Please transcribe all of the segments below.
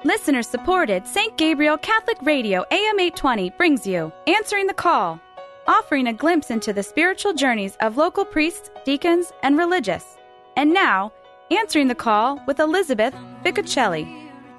Listener-supported St. Gabriel Catholic Radio AM 820 brings you Answering the Call, offering a glimpse into the spiritual journeys of local priests, deacons, and religious. And now, Answering the Call with Elizabeth Ficocelli.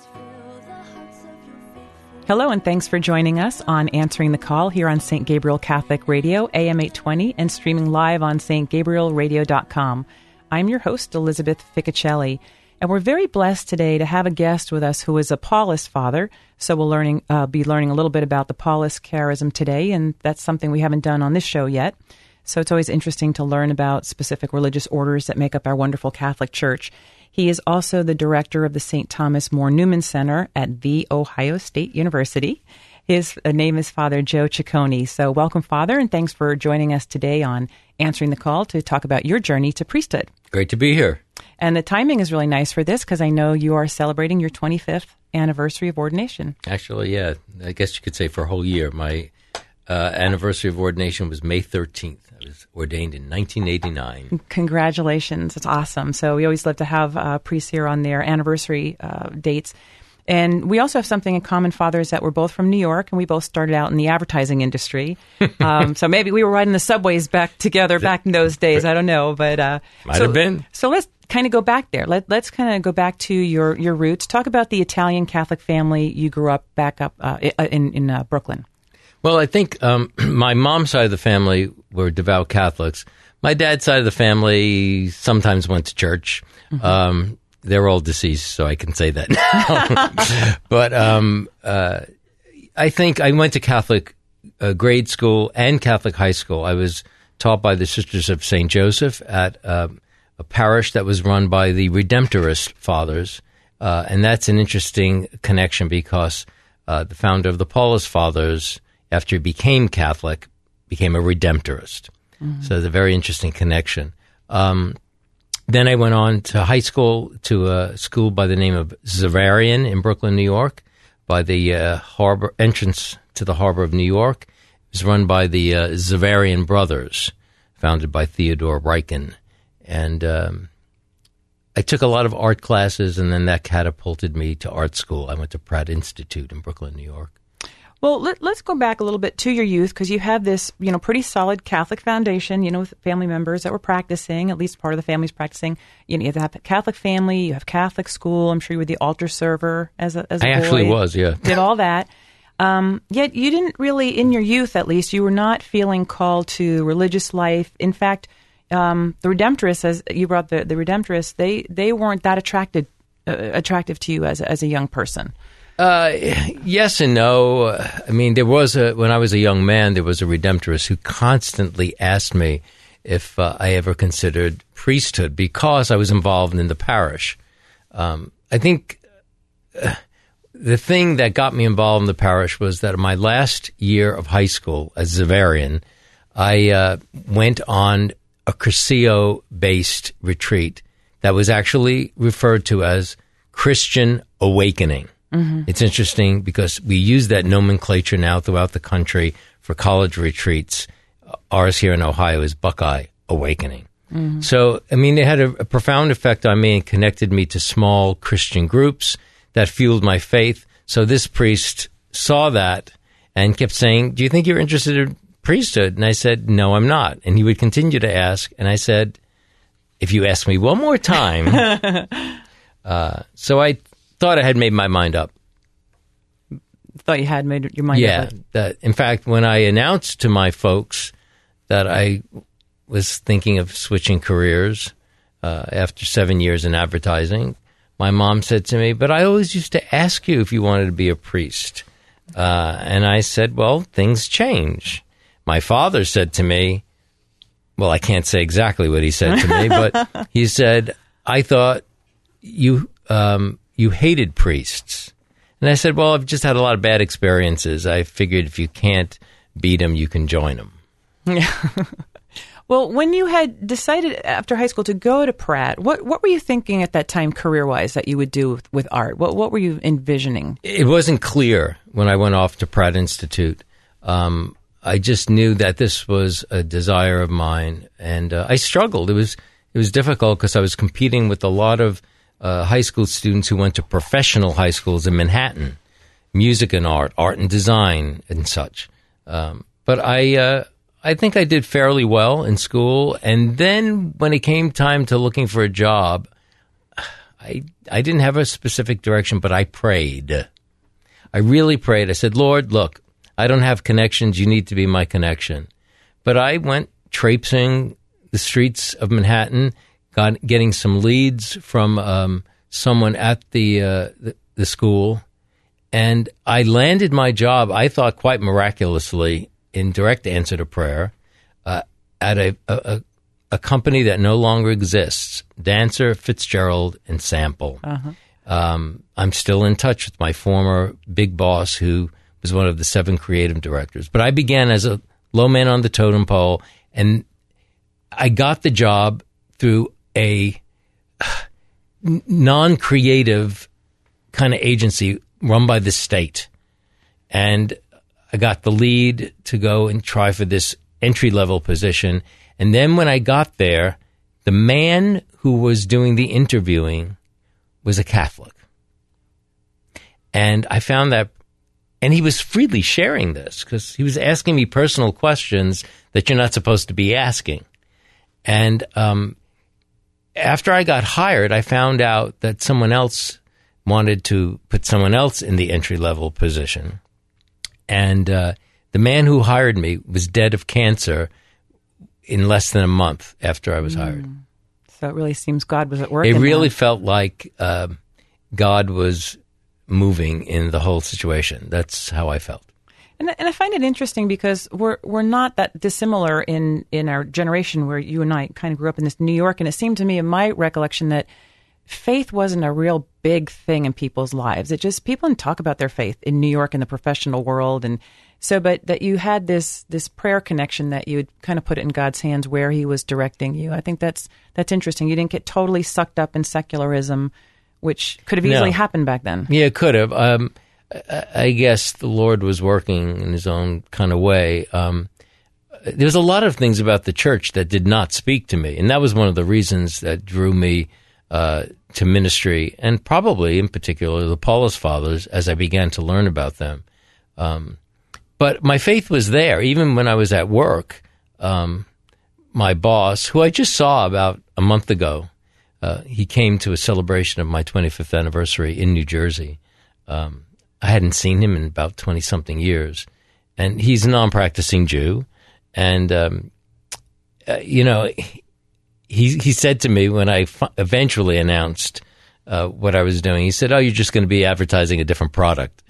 Hello, and thanks for joining us on Answering the Call here on St. Gabriel Catholic Radio, AM 820, and streaming live on stgabrielradio.com. I'm your host, Elizabeth Ficocelli, and we're very blessed today to have a guest with us who is a Paulist father. So we'll be learning a little bit about the Paulist charism today, and that's something we haven't done on this show yet. So it's always interesting to learn about specific religious orders that make up our wonderful Catholic Church. He is also the director of the St. Thomas More Newman Center at The Ohio State University. His name is Father Joe Ciccone. So welcome, Father, and thanks for joining us today on Answering the Call to talk about your journey to priesthood. Great to be here. And the timing is really nice for this because I know you are celebrating your 25th anniversary of ordination. Actually, yeah, I guess you could say for a whole year. My anniversary of ordination was May 13th. I was ordained in 1989. Congratulations. It's awesome. So we always love to have priests here on their anniversary dates. And we also have something in common, Father, is that we're both from New York, and we both started out in the advertising industry. So maybe we were riding the subways back together back in those days. I don't know. But Might have been. So let's kind of go back there. Let's kind of go back to your roots. Talk about the Italian Catholic family you grew up back up in Brooklyn. Well, I think my mom's side of the family were devout Catholics. My dad's side of the family sometimes went to church. Mm-hmm. They're all deceased, so I can say that now. But I think I went to Catholic grade school and Catholic high school. I was taught by the Sisters of St. Joseph at a parish that was run by the Redemptorist Fathers. And that's an interesting connection because the founder of the Paulist Fathers, after he became Catholic, became a Redemptorist. Mm-hmm. So it's a very interesting connection. Then I went on to high school, to a school by the name of Xaverian in Brooklyn, New York, by the harbor entrance to the harbor of New York. It was run by the Xaverian brothers, founded by Theodore Ryken. And I took a lot of art classes, and then that catapulted me to art school. I went to Pratt Institute in Brooklyn, New York. Well, let's go back a little bit to your youth, because you have this, pretty solid Catholic foundation, with family members that were practicing, at least part of the family's practicing. You have a Catholic family, you have Catholic school. I'm sure you were the altar server as a boy. I actually was, yeah. Did all that. Yet you didn't really, in your youth at least, you were not feeling called to religious life. In fact, the Redemptorists, as you brought the Redemptorists, they weren't that attractive to you as a young person. Yes and no. I mean, when I was a young man, there was a Redemptorist who constantly asked me if I ever considered priesthood because I was involved in the parish. I think the thing that got me involved in the parish was that in my last year of high school as Xaverian, I went on a Cursillo-based retreat that was actually referred to as Christian Awakening. Mm-hmm. It's interesting because we use that nomenclature now throughout the country for college retreats. Ours here in Ohio is Buckeye Awakening. Mm-hmm. So, I mean, it had a profound effect on me and connected me to small Christian groups that fueled my faith. So this priest saw that and kept saying, "Do you think you're interested in priesthood?" And I said, "No, I'm not." And he would continue to ask. And I said, "If you ask me one more time." So I thought I had made my mind up. Thought you had made your mind up? Yeah. In fact, when I announced to my folks that I was thinking of switching careers after 7 years in advertising, my mom said to me, "But I always used to ask you if you wanted to be a priest." And I said, "Well, things change." My father said to me, well, I can't say exactly what he said to me, but he said, "I thought you hated priests." And I said, "Well, I've just had a lot of bad experiences. I figured if you can't beat them, you can join them." Yeah. Well, when you had decided after high school to go to Pratt, what were you thinking at that time career-wise that you would do with art? What were you envisioning? It wasn't clear when I went off to Pratt Institute. I just knew that this was a desire of mine, and I struggled. It was difficult because I was competing with a lot of high school students who went to professional high schools in Manhattan, music and art and design and such. But I think I did fairly well in school. And then when it came time to looking for a job, I didn't have a specific direction, but I prayed. I really prayed. I said, Lord, look, I don't have connections. You need to be my connection. But I went traipsing the streets of Manhattan, getting some leads from someone at the school. And I landed my job, I thought quite miraculously, in direct answer to prayer, at a company that no longer exists, Dancer, Fitzgerald, and Sample. I'm still in touch with my former big boss, who was one of the 7 creative directors. But I began as a low man on the totem pole, and I got the job through a non-creative kind of agency run by the state. And I got the lead to go and try for this entry-level position. And then when I got there, the man who was doing the interviewing was a Catholic. And I found that, and he was freely sharing this because he was asking me personal questions that you're not supposed to be asking. And after I got hired, I found out that someone else wanted to put someone else in the entry-level position. And the man who hired me was dead of cancer in less than a month after I was hired. So it really seems God was at work. It really felt like God was moving in the whole situation. That's how I felt. And I find it interesting because we're not that dissimilar in our generation, where you and I kind of grew up in this New York. And it seemed to me, in my recollection, that faith wasn't a real big thing in people's lives. It just, people didn't talk about their faith in New York in the professional world. And so, but that you had this prayer connection, that you would kind of put it in God's hands where he was directing you. I think that's interesting. You didn't get totally sucked up in secularism, which could have easily happened back then. Yeah, it could have. I guess the Lord was working in his own kind of way. There's a lot of things about the church that did not speak to me. And that was one of the reasons that drew me to ministry, and probably in particular the Paulist Fathers, as I began to learn about them. But my faith was there. Even when I was at work, my boss, who I just saw about a month ago, he came to a celebration of my 25th anniversary in New Jersey. I hadn't seen him in about 20-something years. And he's a non-practicing Jew. And, he said to me when I eventually announced what I was doing, he said, "Oh, you're just going to be advertising a different product."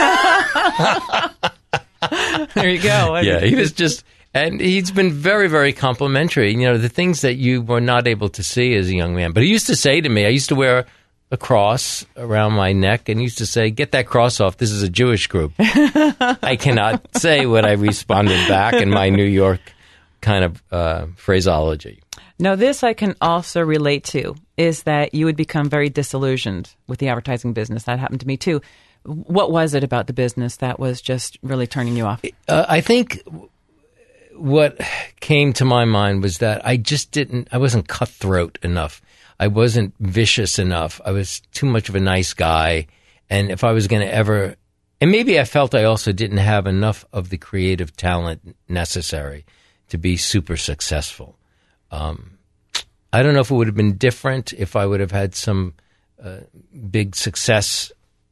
There you go. Yeah, he was just, and he's been very, very complimentary. You know, the things that you were not able to see as a young man. But he used to say to me, I used to wear a cross around my neck, and he used to say, "Get that cross off. This is a Jewish group." I cannot say what I responded back in my New York kind of phraseology. Now, this I can also relate to, is that you would become very disillusioned with the advertising business. That happened to me too. What was it about the business that was just really turning you off? I think what came to my mind was that I wasn't cutthroat enough. I wasn't vicious enough. I was too much of a nice guy. And if I was going to ever, and maybe I felt I also didn't have enough of the creative talent necessary to be super successful. I don't know if it would have been different if I would have had some big success,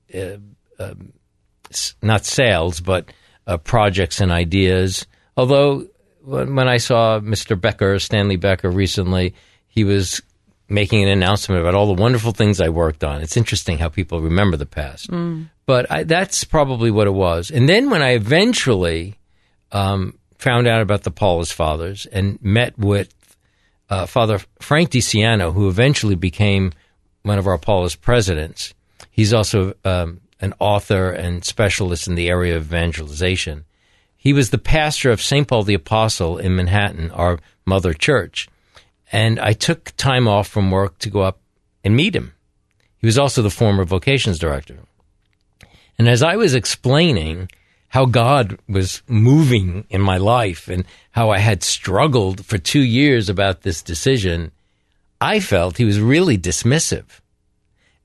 not sales, but projects and ideas. Although when I saw Mr. Becker, Stanley Becker, recently, he was making an announcement about all the wonderful things I worked on. It's interesting how people remember the past. But that's probably what it was. And then when I eventually found out about the Paulist Fathers and met with Father Frank DiCiano, who eventually became one of our Paulist presidents. He's also an author and specialist in the area of evangelization. He was the pastor of St. Paul the Apostle in Manhattan, our mother church. And I took time off from work to go up and meet him. He was also the former vocations director. And as I was explaining how God was moving in my life and how I had struggled for 2 years about this decision, I felt he was really dismissive.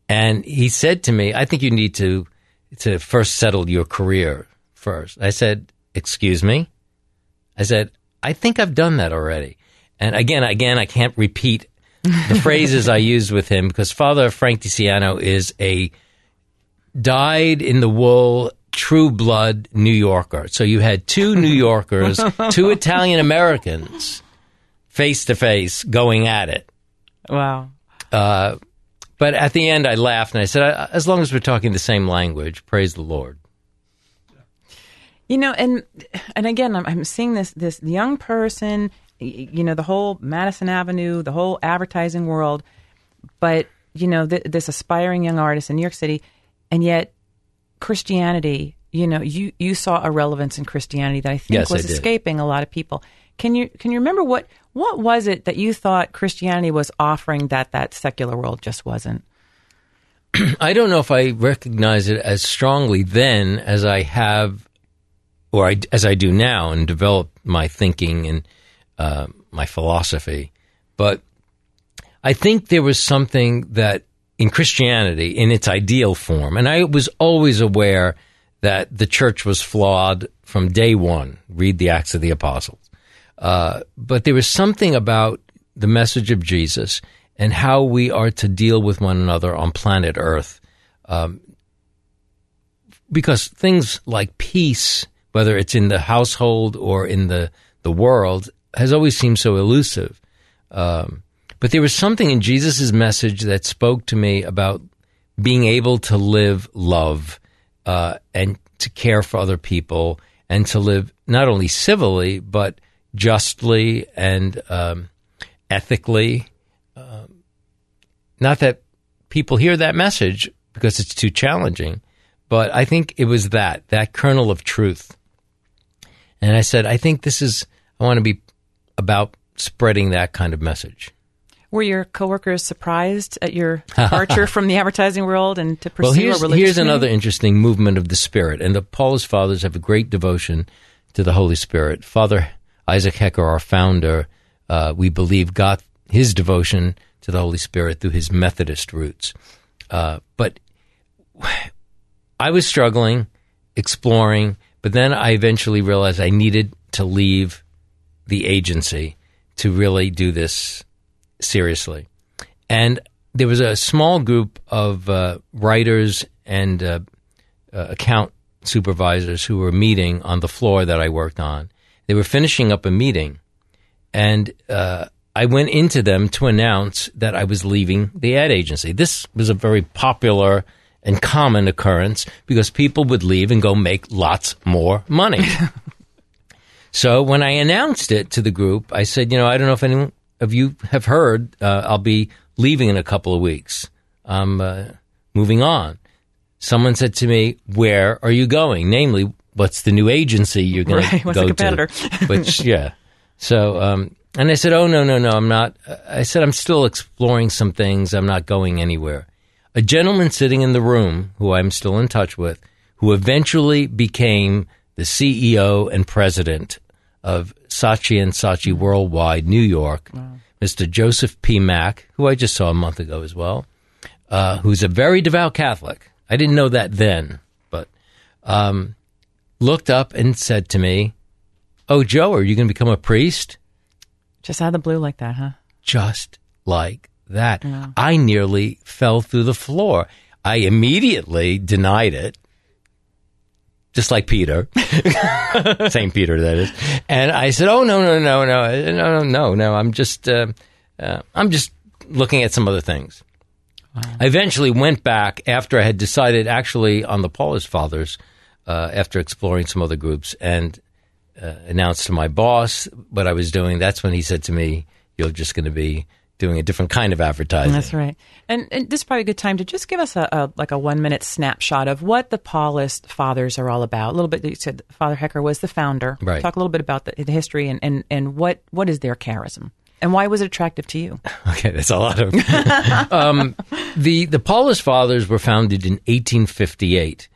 And he said to me, I think you need to first settle your career first. I said, excuse me? I said, I think I've done that already. And again, I can't repeat the phrases I used with him because Father Frank DeCiano is a dyed-in-the-wool, true-blood New Yorker. So you had two New Yorkers, two Italian-Americans, face-to-face, going at it. Wow. But at the end, I laughed and I said, as long as we're talking the same language, praise the Lord. You know, and again, I'm seeing this young person, you know, the whole Madison Avenue, the whole advertising world, but, you know, this aspiring young artist in New York City, and yet Christianity, you know, you saw a relevance in Christianity that I think was escaping a lot of people. Can you remember what was it that you thought Christianity was offering that secular world just wasn't? I don't know if I recognize it as strongly then as I have, or as I do now, and develop my thinking and my philosophy. But I think there was something that in Christianity, in its ideal form, and I was always aware that the church was flawed from day one. Read the Acts of the Apostles. But there was something about the message of Jesus and how we are to deal with one another on planet Earth. Because things like peace, whether it's in the household or in the world, has always seemed so elusive. But there was something in Jesus' message that spoke to me about being able to live love and to care for other people and to live not only civilly, but justly and ethically. Not that people hear that message because it's too challenging, but I think it was that kernel of truth. And I said, I want to be about spreading that kind of message. Were your coworkers surprised at your departure from the advertising world and to pursue a religious community? Here's another interesting movement of the Spirit. And the Paulist Fathers have a great devotion to the Holy Spirit. Father Isaac Hecker, our founder, we believe got his devotion to the Holy Spirit through his Methodist roots. But I was struggling, exploring, but then I eventually realized I needed to leave the agency to really do this seriously. And there was a small group of writers and account supervisors who were meeting on the floor that I worked on. They were finishing up a meeting, and I went into them to announce that I was leaving the ad agency. This was a very popular and common occurrence because people would leave and go make lots more money. So when I announced it to the group, I said, I don't know if anyone of you have heard, I'll be leaving in a couple of weeks. I'm moving on. Someone said to me, where are you going? Namely, what's the new agency you're going to go what's the competitor? to? Which, yeah. So, and I said, oh, no, I'm not. I said, I'm still exploring some things. I'm not going anywhere. A gentleman sitting in the room, who I'm still in touch with, who eventually became the CEO and president of Saatchi & Saatchi Worldwide, New York, Mr. Joseph P. Mack, who I just saw a month ago as well, who's a very devout Catholic. I didn't know that then, but looked up and said to me, oh, Joe, are you going to become a priest? Just out of the blue like that, huh? Just like that. Yeah. I nearly fell through the floor. I immediately denied it, just like Peter. St. Peter, that is. And I said, oh, no. I'm just looking at some other things. Wow. I eventually went back after I had decided actually on the Paulist Fathers, after exploring some other groups, and announced to my boss what I was doing. That's when he said to me, you're just going to be doing a different kind of advertising. That's right. And this is probably a good time to just give us a 1 minute snapshot of what the Paulist Fathers are all about. A little bit, you said Father Hecker was the founder. Right. Talk a little bit about the history and what is their charism and why was it attractive to you? Okay, that's a lot of... The Paulist Fathers were founded in 1858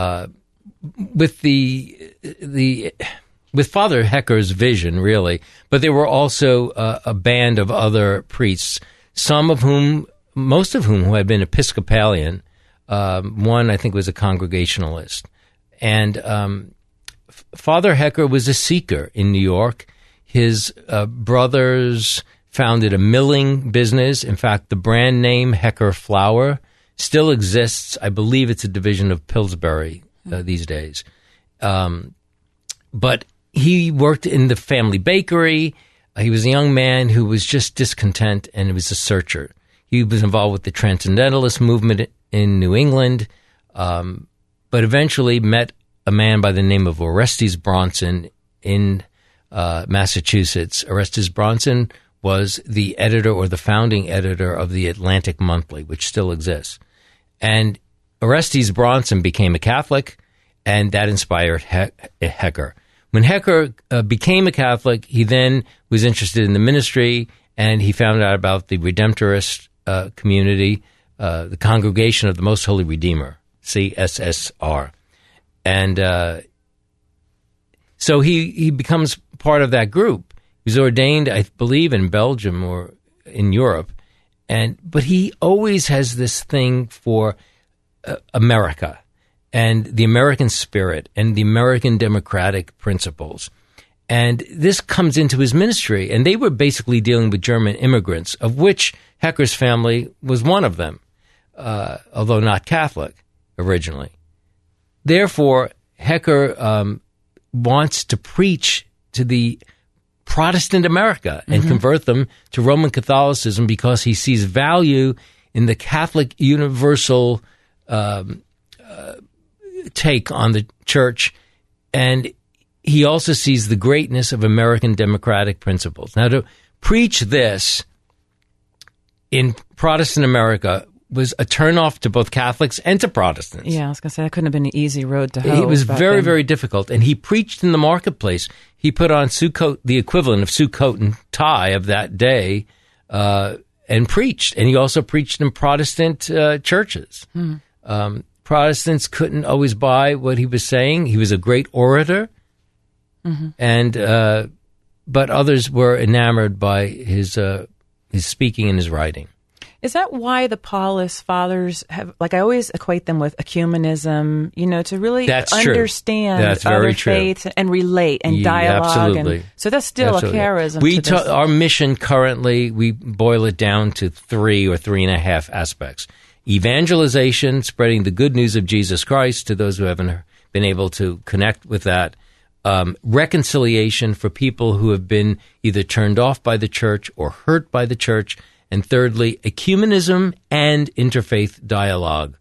with Father Hecker's vision, really, but there were also a band of other priests, some of whom most of whom who had been Episcopalian. One, I think, was a Congregationalist. And Father Hecker was a seeker in New York. His brothers founded a milling business. In fact, the brand name Hecker Flour still exists. I believe it's a division of Pillsbury these days. But he worked in the family bakery. He was a young man who was just discontent, and he was a searcher. He was involved with the Transcendentalist movement in New England, but eventually met a man by the name of Orestes Bronson in Massachusetts. Orestes Bronson was the editor or the founding editor of the Atlantic Monthly, which still exists. And Orestes Bronson became a Catholic, and that inspired Hecker. When Hecker became a Catholic, he then was interested in the ministry, and he found out about the Redemptorist community, the Congregation of the Most Holy Redeemer, CSSR. And so he becomes part of that group. He was ordained, I believe, in Belgium or in Europe. But he always has this thing for America and the American spirit and the American democratic principles. And this comes into his ministry. And they were basically dealing with German immigrants, of which Hecker's family was one of them, although not Catholic originally. Therefore, Hecker wants to preach to the Protestant America and convert them to Roman Catholicism because he sees value in the Catholic universal take on the church, and he also sees the greatness of American democratic principles. Now, to preach this in Protestant America was a turnoff to both Catholics and to Protestants. Yeah, I was going to say, that couldn't have been an easy road to hoe. It was very, very difficult. And he preached in the marketplace. He put on the equivalent of suit coat and tie of that day, and preached. And he also preached in Protestant churches. Protestants couldn't always buy what he was saying. He was a great orator, and but others were enamored by his speaking and his writing. Is that why the Paulist fathers have, like, I always equate them with ecumenism, to really understand other faiths and relate and dialogue. Absolutely. And so that's still a charism. Our mission currently, we boil it down to 3 or 3.5 aspects. Evangelization, spreading the good news of Jesus Christ to those who haven't been able to connect with that. Reconciliation for people who have been either turned off by the church or hurt by the church. And thirdly, ecumenism and interfaith dialogue,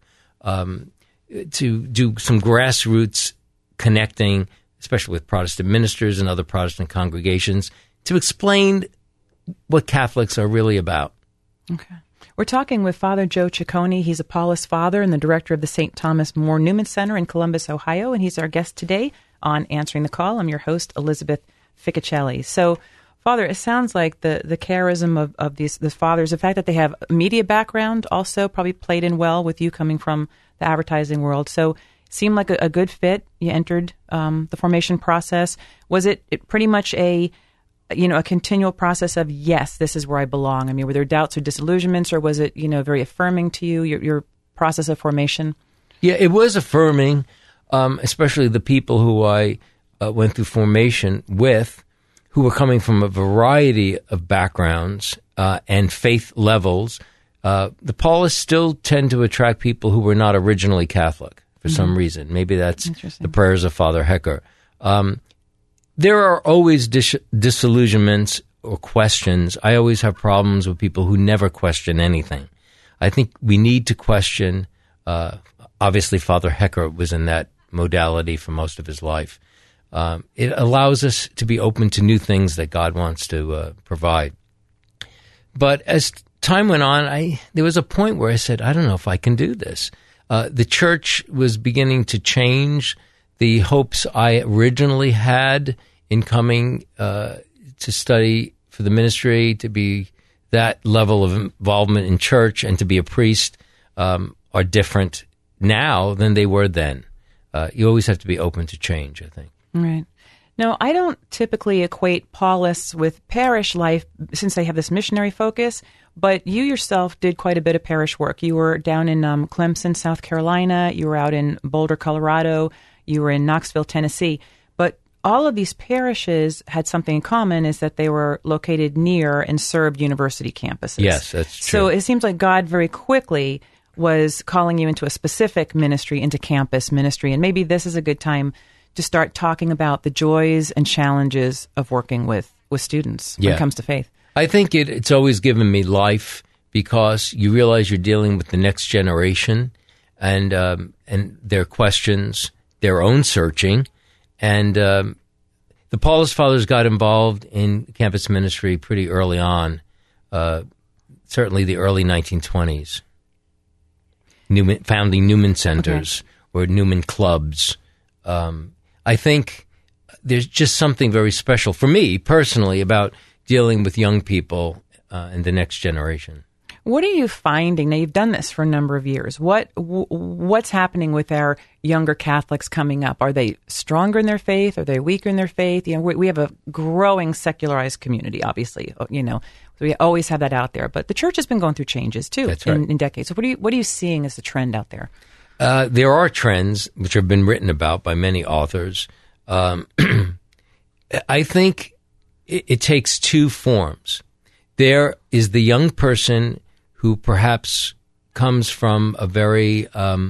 to do some grassroots connecting, especially with Protestant ministers and other Protestant congregations, to explain what Catholics are really about. Okay. We're talking with Father Joe Ciccone. He's a Paulist father and the director of the St. Thomas More Newman Center in Columbus, Ohio, and he's our guest today on Answering the Call. I'm your host, Elizabeth Ficcicelli. So, Father, it sounds like the charism of these fathers, the fact that they have a media background also probably played in well with you coming from the advertising world. So it seemed like a good fit. You entered the formation process. Was it pretty much a continual process of, yes, this is where I belong? I mean, were there doubts or disillusionments, or was it, very affirming to you, your process of formation? Yeah, it was affirming, especially the people who I went through formation with, who were coming from a variety of backgrounds and faith levels. The Paulists still tend to attract people who were not originally Catholic for some reason. Maybe that's the prayers of Father Hecker. There are always disillusionments or questions. I always have problems with people who never question anything. I think we need to question. Obviously, Father Hecker was in that modality for most of his life. It allows us to be open to new things that God wants to provide. But as time went on, there was a point where I said, I don't know if I can do this. The church was beginning to change. The hopes I originally had in coming to study for the ministry, to be that level of involvement in church and to be a priest, are different now than they were then. You always have to be open to change, I think. Right. No, I don't typically equate Paulists with parish life since they have this missionary focus, but you yourself did quite a bit of parish work. You were down in Clemson, South Carolina. You were out in Boulder, Colorado. You were in Knoxville, Tennessee. But all of these parishes had something in common, is that they were located near and served university campuses. Yes, that's true. So it seems like God very quickly was calling you into a specific ministry, into campus ministry. And maybe this is a good time to start talking about the joys and challenges of working with students when it comes to faith. I think it's always given me life, because you realize you're dealing with the next generation and their questions, their own searching. And the Paulist Fathers got involved in campus ministry pretty early on, certainly the early 1920s, founding Newman Centers or Newman Clubs. I think there's just something very special for me personally about dealing with young people and the next generation. What are you finding? Now, you've done this for a number of years. What's happening with our younger Catholics coming up? Are they stronger in their faith? Are they weaker in their faith? You know, we have a growing secularized community, obviously. You know, we always have that out there. But the church has been going through changes too. That's right. in decades. So what are you seeing as the trend out there? There are trends which have been written about by many authors. I think it takes two forms. There is the young person who perhaps comes from a very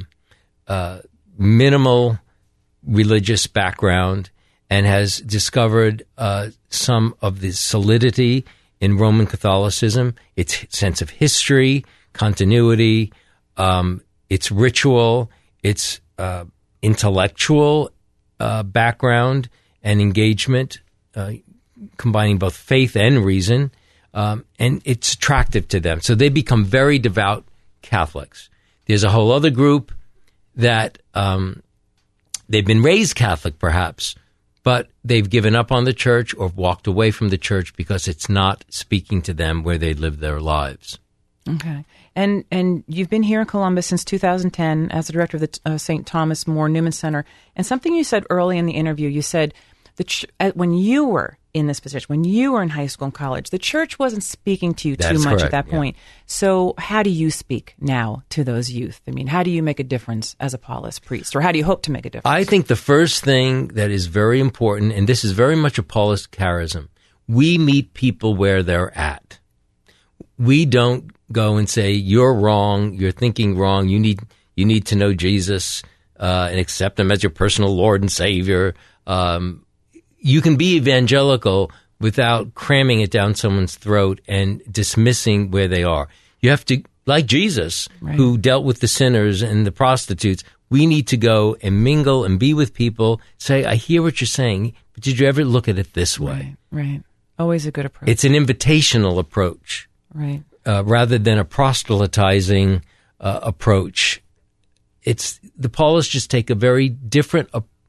minimal religious background and has discovered some of the solidity in Roman Catholicism, its sense of history, continuity, its ritual, its intellectual background and engagement, combining both faith and reason, and it's attractive to them. So they become very devout Catholics. There's a whole other group that they've been raised Catholic, perhaps, but they've given up on the church or walked away from the church because it's not speaking to them where they live their lives. Okay. And you've been here in Columbus since 2010 as the director of the St. Thomas More Newman Center. And something you said early in the interview, you said when you were in this position, when you were in high school and college, the church wasn't speaking to you too much correct, at that point. So how do you speak now to those youth? I mean, how do you make a difference as a Paulist priest, or how do you hope to make a difference? I think the first thing that is very important, and this is very much a Paulist charism, we meet people where they're at. We don't go and say, you're wrong, you're thinking wrong, you need to know Jesus and accept him as your personal Lord and Savior. You can be evangelical without cramming it down someone's throat and dismissing where they are. You have to, like Jesus, right, who dealt with the sinners and the prostitutes, we need to go and mingle and be with people, say, I hear what you're saying, but did you ever look at it this way? Right. Always a good approach. It's an invitational approach. Right. Rather than a proselytizing approach. The Paulists just take a very different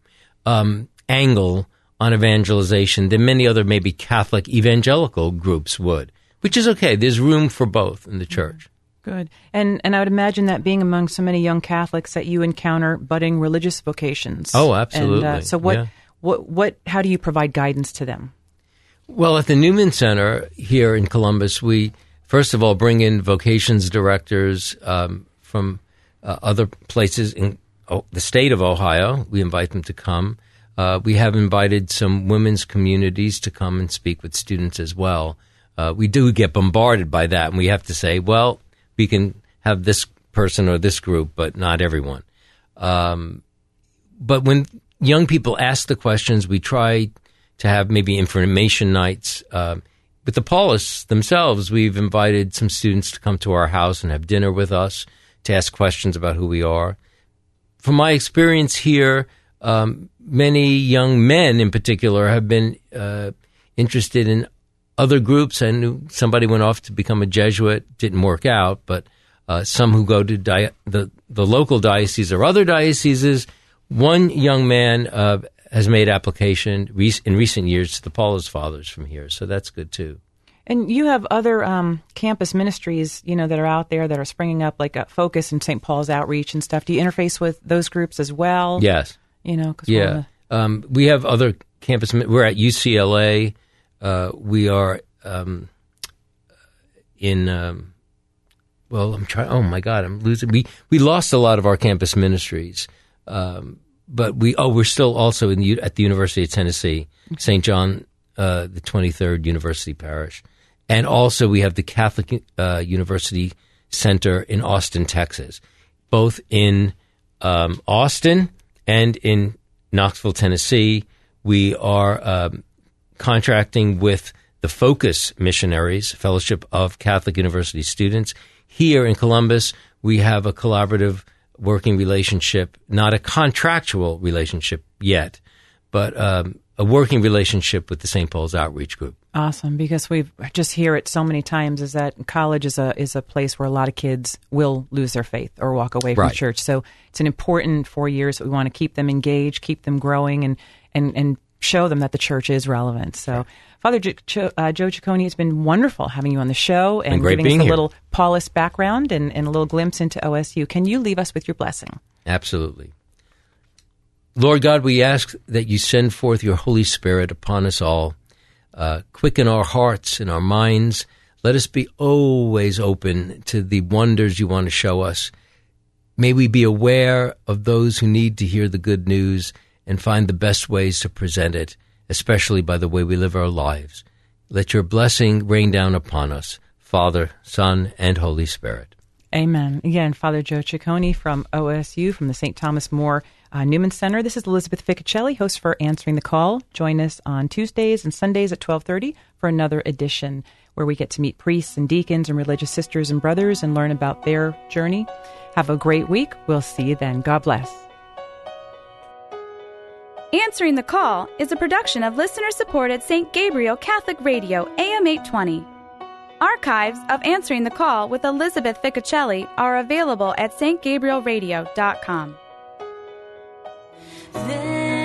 angle on evangelization than many other maybe Catholic evangelical groups would, which is okay. There's room for both in the church. Good. And I would imagine that being among so many young Catholics that you encounter budding religious vocations. Oh, absolutely. And, so how do you provide guidance to them? Well, at the Newman Center here in Columbus, we first of all bring in vocations directors from other places in the state of Ohio. We invite them to come. We have invited some women's communities to come and speak with students as well. We do get bombarded by that, and we have to say, well, we can have this person or this group, but not everyone. But when young people ask the questions, we try to have maybe information nights. With the Paulists themselves, we've invited some students to come to our house and have dinner with us to ask questions about who we are. From my experience here, many young men in particular have been interested in other groups. I knew somebody went off to become a Jesuit, didn't work out, but some who go to the local diocese or other dioceses. One young man has made application in recent years to the Paulist Fathers from here, so that's good too. And you have other campus ministries, that are out there that are springing up, like Focus and St. Paul's Outreach and stuff. Do you interface with those groups as well? Yes. We have other campus. We're at UCLA. We are in. Well, I'm trying. Oh my God, I'm losing. We lost a lot of our campus ministries, but we're still also at the University of Tennessee, St. John, the 23rd University Parish, and also we have the Catholic University Center in Austin, Texas, both in Austin and in Knoxville, Tennessee. We are contracting with the Focus Missionaries, Fellowship of Catholic University Students. Here in Columbus, we have a collaborative working relationship, not a contractual relationship yet, but a working relationship with the St. Paul's Outreach Group. Awesome, because we just hear it so many times is that college is a place where a lot of kids will lose their faith or walk away from church. So it's an important 4 years that we want to keep them engaged, keep them growing, and show them that the church is relevant. So, Father Joe Ciccone, it's been wonderful having you on the show and giving us a little Paulist background and a little glimpse into OSU. Can you leave us with your blessing? Absolutely. Lord God, we ask that you send forth your Holy Spirit upon us all. Quicken our hearts and our minds. Let us be always open to the wonders you want to show us. May we be aware of those who need to hear the good news and find the best ways to present it, especially by the way we live our lives. Let your blessing rain down upon us, Father, Son, and Holy Spirit. Amen. Again, Father Joe Ciccone from OSU, from the St. Thomas More Newman Center. This is Elizabeth Ficcacelli, host for Answering the Call. Join us on Tuesdays and Sundays at 12:30 for another edition where we get to meet priests and deacons and religious sisters and brothers and learn about their journey. Have a great week. We'll see you then. God bless. Answering the Call is a production of listener-supported St. Gabriel Catholic Radio, AM 820. Archives of Answering the Call with Elizabeth Ficcacelli are available at stgabrielradio.com.